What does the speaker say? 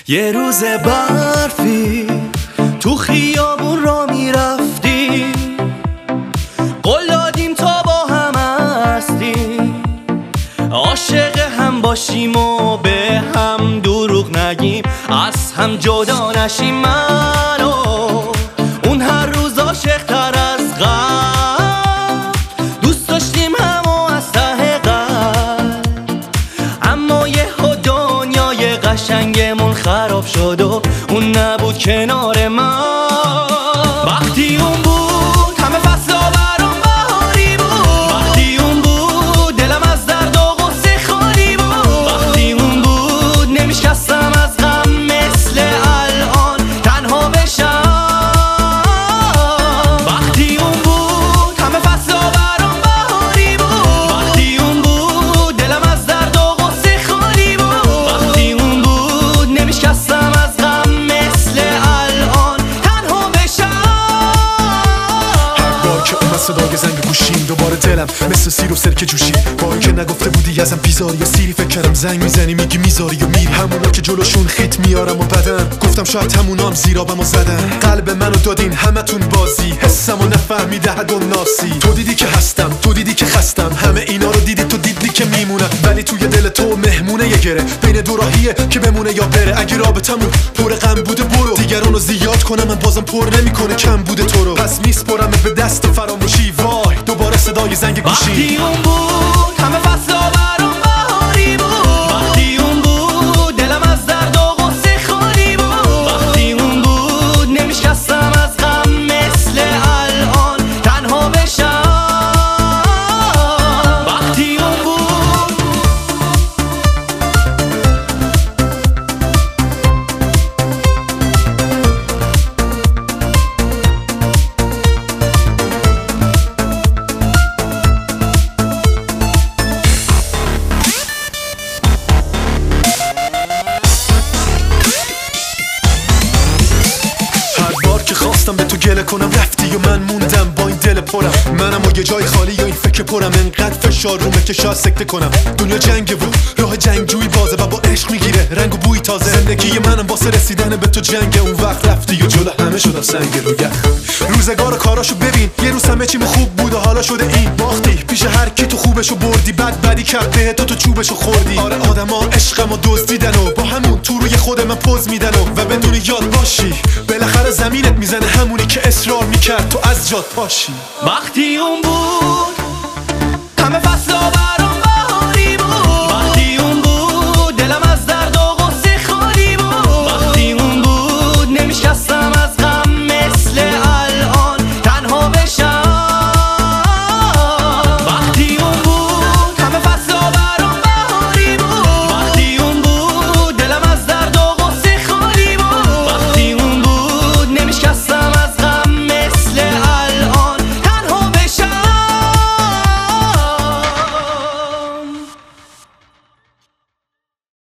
یه روز برفی تو خیابون را میرفتی، قول دادیم تا با هم هستیم، عاشق هم باشیم و به هم دروغ نگیم، از هم جدا نشیم. من و اون هر روز عاشق‌تر از قبل، دوست داشتیم همو از ته قلب، اما یهو دنیای قشنگمون خراب شد و اون نبود کنار من. وقتی اون بود همه فصلا برام بهاری بود، وقتی اون بود دلم از درد و غصه خالی بود، وقتی اون بود نمیشکستم از غم مثل الان تنها بشم. وقتی اون بود همه فصلا برام بهاری بود، وقتی اون بود دلم از درد و غصه خالی بود، وقتی اون بود نمیشکستم از غم مثل الان تنها بشم. هر بار که اومد صدای زنگ گوشیم دوباره دلم مثل سیر و سرکه جوشید، با اینکه نگفته بودی ازم بیزاری یا سیری، فکر کردم زنگ میزنی میگی میذاری یا میری، همونا که جلوشون خیت میارم و بدن گفتم شاید همونام زیرابمو زدن. قلب منو دادین همتون بازی، حسمو نفهمیده حد و ناسی. تو دیدی که هستم، تو دیدی که خستم، همه اینا رو دیدی، تو دیدی که میمونم، ولی توی دل تو مهمونه یه گره بین دو راهیه که بمونه یا بره. اگه رابطمون پر غم بوده برو، دیگرانو زیاد کنم من بازم پر نمیکنه کم بوده تو رو، پس میسپرم به دست فراموشی. وای دوباره صدای زنگ گوشی. وقتی اون بود همه فصلا برام بهاری بود، وقتی اون بود دلم از درد و غصه خالی بود، وقتی اون بود نمیشکستم از غم مثل الان تنها بشم. وقتی اون بود خواستم به تو گله کنم رفتی و من موندم با این دل پرم، منم و یه جای خالی یا این فکر پرم، انقدر فشار رومه که شاید سکته کنم. دنیا جنگه و راه جنگجویی بازه و با عشق میگیره رنگ و بوی تازه، زندگی منم واسه رسیدن به تو جنگه. اون وقت رفتی و جلو همه شدم سنگ رو یخ، روزگار و کاراشو ببین، یه روز همه چی خوب بود و حالا شده این باختی، پیش هر کی تو خوبشو بردی، بدی کرد به تو چوبشو خوردی. آره آدما عشقمو دزدیدن و با همون تو روی خود من پوز میدن و بدون یاد باشی بالاخره زمینت میزنه همونی که اصرار میکرد تو از جات پاشی. وقتی اون بود همه فصلا برام